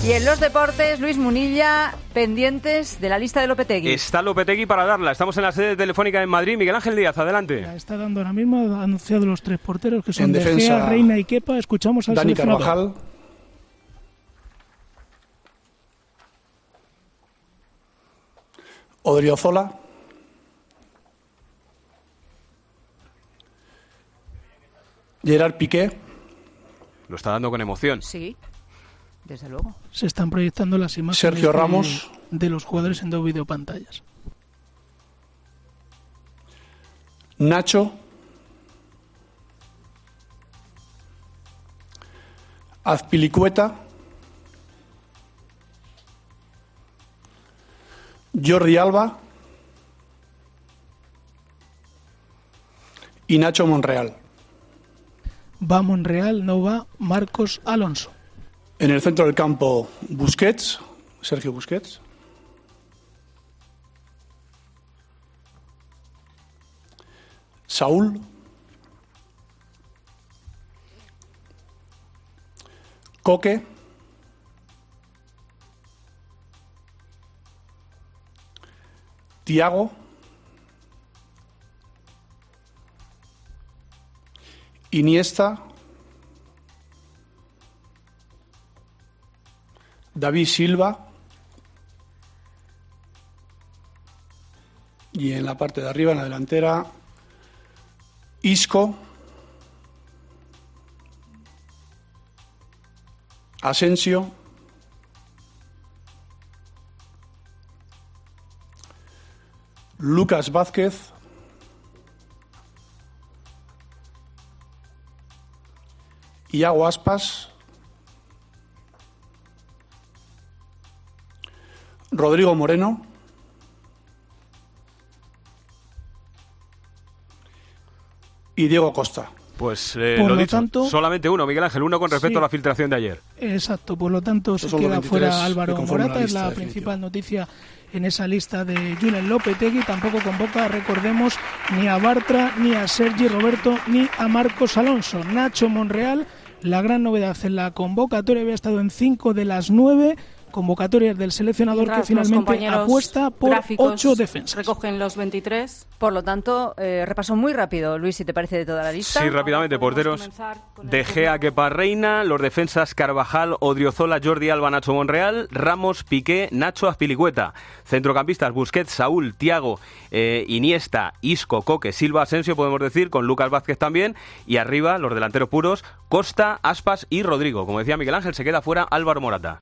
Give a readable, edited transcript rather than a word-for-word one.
Y en los deportes, Luis Munilla, pendientes de la lista de Lopetegui. Está Lopetegui para darla. Estamos en la sede telefónica en Madrid. Miguel Ángel Díaz, adelante. La está dando ahora mismo, ha anunciado los 3 porteros que son en De defensa, Gea, Reina y Kepa. Escuchamos al Dani seleccionador. Carvajal, Odriozola, Gerard Piqué. Lo está dando con emoción. Sí, desde luego. Se están proyectando las imágenes Sergio Ramos, de los jugadores en 2 videopantallas. Nacho, Azpilicueta, Jordi Alba y Nacho Monreal. Va Monreal, no va Marcos Alonso. En el centro del campo, Busquets, Sergio Busquets. Saúl. Coque. Thiago. Iniesta. David Silva. Y en la parte de arriba, en la delantera, Isco, Asensio, Lucas Vázquez, Iago Aspas, Rodrigo Moreno y Diego Costa. Pues Por lo lo dicho, tanto, solamente uno, Miguel Ángel, uno con respecto sí. a la filtración de ayer. Exacto, por lo tanto se Son los queda 23 fuera que Álvaro conforman Morata, la es la lista principal noticia en esa lista de Julen Lopetegui. Tampoco convoca, recordemos, ni a Bartra, ni a Sergi Roberto, ni a Marcos Alonso. Nacho Monreal, la gran novedad en la convocatoria, había estado en 5 de las 9 convocatorias del seleccionador, Mientras que finalmente los apuesta por gráficos 8 defensas. Recogen los 23. Por lo tanto, repaso muy rápido, Luis, si te parece, de toda la lista. Sí, rápidamente, Ahora podemos porteros. comenzar con el De Gea, turno. Kepa, Reina, los defensas Carvajal, Odriozola, Jordi Alba, Nacho Monreal, Ramos, Piqué, Nacho, Azpilicueta. Centrocampistas, Busquets, Saúl, Thiago, Iniesta, Isco, Coque, Silva, Asensio, podemos decir, con Lucas Vázquez también. Y arriba, los delanteros puros, Costa, Aspas y Rodrigo. Como decía Miguel Ángel, se queda fuera Álvaro Morata.